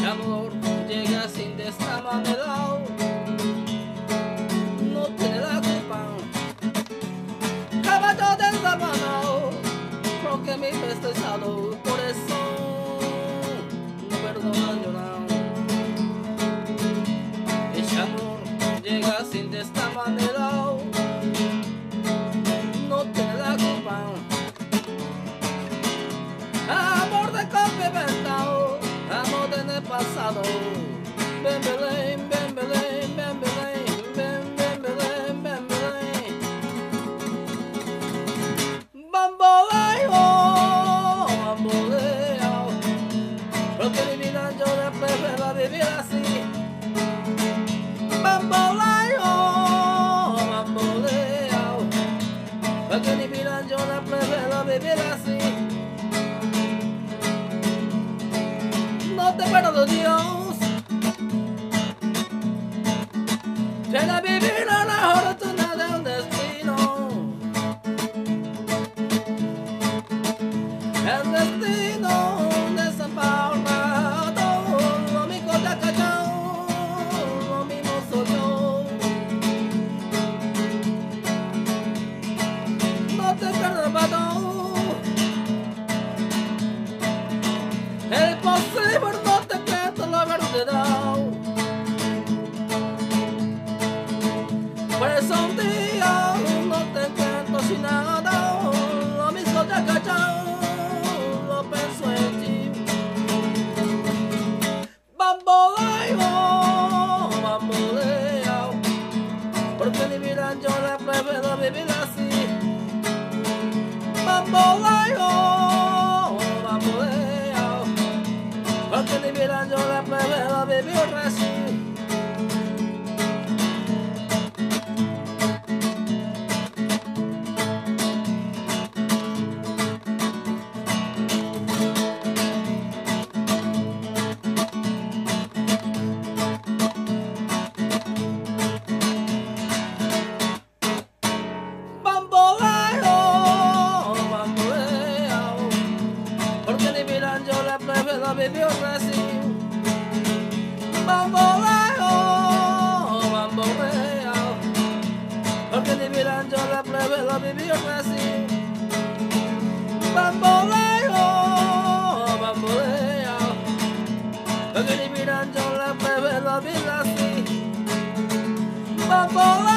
amor llega sin de esta manera, no tiene la culpa. Caballo del sabana, porque mi fe estoy sano, por eso no perdonan llorar. Ese amor llega sin de esta manera, no tiene la culpa. Amor de complementado, amor en el pasado. Ven, Belén, ven, Belén, ven, Belén, ven, ven, Belén, ven, Belén. Bamboleo, bamboleo, porque mi vida yo la prefiero vivir así. Bamboleo, bamboleo, porque mi vida yo la prefiero vivir así. No te perdono, Dios, que la vivir a la fortuna de un destino. El destino desamparado, lo mismo te ha callado, lo mismo soy yo. No te perdono, el posible no te cuento la verdad. Por eso un día no te cuento sin nada, lo mismo te ha callado, lo pienso en ti. Bamboleo, bamboleo, porque mi vida yo la prefiero vivir así. Bamboleo, bamboleo, porque mi vida yo la prefiero vivir así. Yo la prefiero vivir así. Bamboleo, bamboleo, porque mi vida yo la prefiero vivir así. Bamboleo, bamboleo, porque mi vida yo la prefiero vivir así. Bamboleo.